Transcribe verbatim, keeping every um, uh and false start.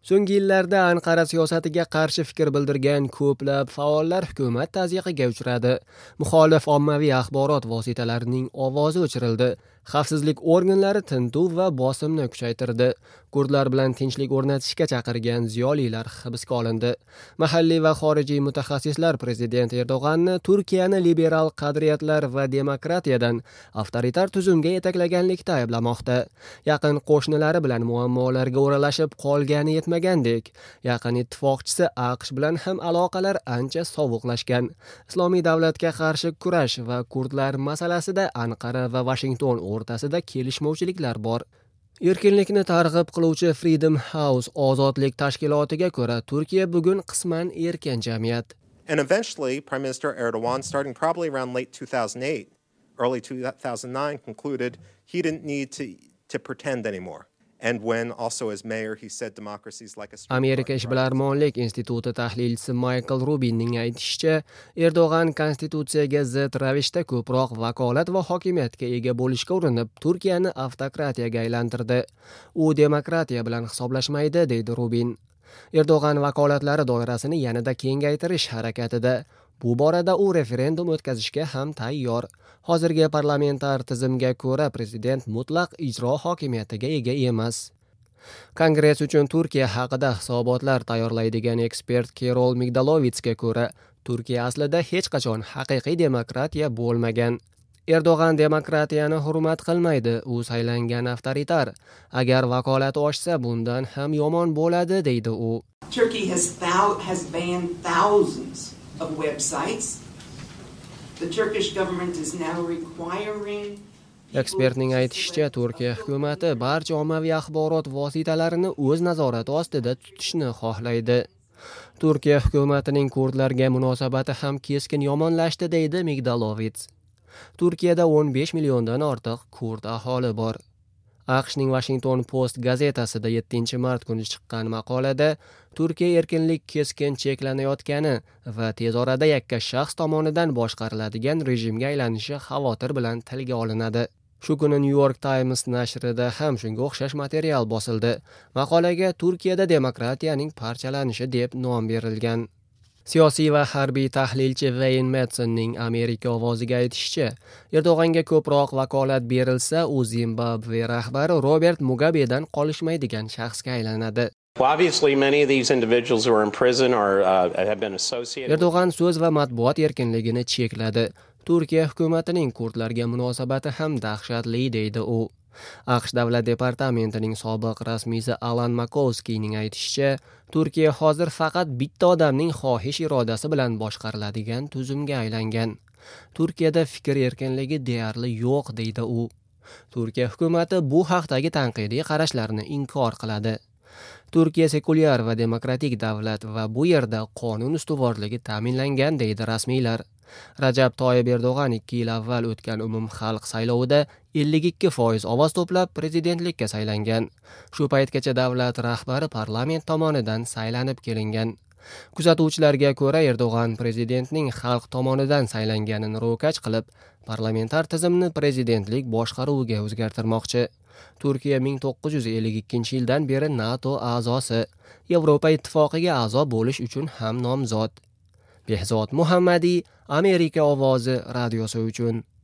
So'nggi yillarda Anqara siyosatiga qarshi fikr bildirgan ko'plab faollar hukumat tazyiqiga uchradi. Muxolif ommaviy axborot vositalarining ovozi o'chirildi. Xavfsizlik organlari tintuv va bosimni kuchaytirdi. Kurdlar bilan tinchlik o'rnatishga chaqirgan ziyolilar hibsga olindi. Mahalliy va xorijiy mutaxassislar prezident Erdo'g'anni Turkiyani liberal qadriyatlar va demokratiyadan avtoritar tuzumga yetaklaganlikda ayblamoqda. Yaqin qo'shnilari bilan muammolarga o'ralashib qolgani yetmagandek, yaqin ittifoqchisi AQSh bilan ham aloqalar ancha sovuqlashgan. Islomiy davlatga qarshi kurash va kurdlar masalasida Anqara va Washington o'rtasida kelishmovchiliklar bor. Erkinlikni targ'ib qiluvchi Freedom House ozodlik tashkilotiga ko'ra, Turkiya bugun qisman erkin jamiyat. And eventually, Prime Minister Erdogan, starting probably around late two thousand eight, early two thousand nine, concluded he didn't need to, to pretend anymore. And when also as mayor he said democracy is like a Amerika Ishbilarmonlik instituti tahlilchisi Michael Rubinning aytishicha, Erdo'g'an konstitutsiyaga zid ravishda ko'proq vakolat va hokimiyatga ega bo'lishga urinib, Turkiyani avtokratiyaga aylantirdi. U demokratiya bilan hisoblashmaydi, deydi Rubin. Erdo'g'an vakolatlari doirasini yanada kengaytirish harakatida. Bu borada u referendum o'tkazishga ham tayyor. Hozirgi parlamentar tizimga ko'ra prezident mutlaq ijro hokimiyatiga ega emas. Kongress uchun Turkiya haqida hisobotlar tayyorlaydigan ekspert Kerol Migdalovitsga ko'ra, Turkiya aslida hech qachon haqiqiy demokratiya bo'lmagan. Erdo'g'an demokratiyani hurmat qilmaydi, u saylangan avtoritar. Agar vakolati oshsa, bundan ham yomon bo'ladi, deydi u. Turkey has thou- has banned thousands of websites. The Turkish government is now requiring Ekspertning aytishicha, Turkiya hukumati barcha ommaviy axborot vositalarini o'z nazorati ostida tutishni xohlaydi. Turkiya hukumatining kurdlarga munosabati ham keskin yomonlashdi, deydi Migdalovits. Turkiyada o'n besh milliondan ortiq kurd aholi bor. AQShning Washington Post gazetasida yettinchi mart kuni chiqqan maqolada Turkiya erkinlik keskin cheklanayotgani va tez orada yakka shaxs tomonidan boshqariladigan rejimga aylanishi xavotir bilan tilga olinadi. Shu kuni New York Times nashrida ham shunga o'xshash material bosildi. Maqolaga Turkiyada demokratiyaning parchalanishi deb nom berilgan. Siyosiy va harbiy tahlilchi Wayne Madsonning Amerika ovoziga aytishicha, Erdo'g'anga ko'proq vakolat berilsa, u Zimbabve rahbari Robert Mugabedan qolishmaydigan shaxsga aylanadi. Erdo'g'an so'z va matbuot erkinligini chekladi. Turkiya hukumatining kurdlarga munosabati ham dahshatli, deydi u. AQSh davlat departamentining sobiq rasmiysi Alan Makovskiyning aytishicha, Turkiya hozir faqat bitta odamning xohish irodasi bilan boshqariladigan tuzumga aylangan. Turkiyada fikr erkinligi deyarli yo'q, deydi u. Turkiya hukumati bu haqdagi tanqidiy qarashlarni inkor qiladi. Turkiya sekulyar va demokratik davlat va bu yerda qonun ustuvorligi ta'minlangan, deydi rasmiylar. Rajab Toyyib Erdo'g'an ikki yil avval o'tgan umumxalq saylovida ellik ikki foiz ovoz to'plab prezidentlikka saylangan. Shu paytgacha davlat rahbari parlament tomonidan saylanib kelingan. Kuzatuvchilarga ko'ra, Erdo'g'an prezidentning xalq tomonidan saylanganini ro'kach qilib, parlamentar tizimni prezidentlik boshqaruviga o'zgartirmoqchi. Turkiya ming to'qqiz yuz ellik ikkinchi yildan beri NATO a'zosi, Yevropa ittifoqiga a'zo bo'lish uchun ham nomzod. Behzod Muhammadiy, Amerika ovozi radiosi uchun.